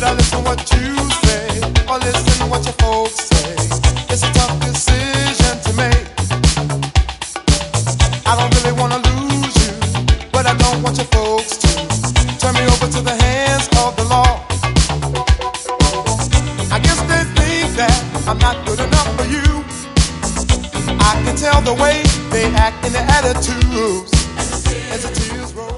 I listen what you say or listen what your folks say? It's a tough decision to make. I don't really wanna lose you, but I don't want your folks to turn me over to the hands of the law. I guess they think that I'm not good enough for you. I can tell the way they act in their attitudes as the tears roll.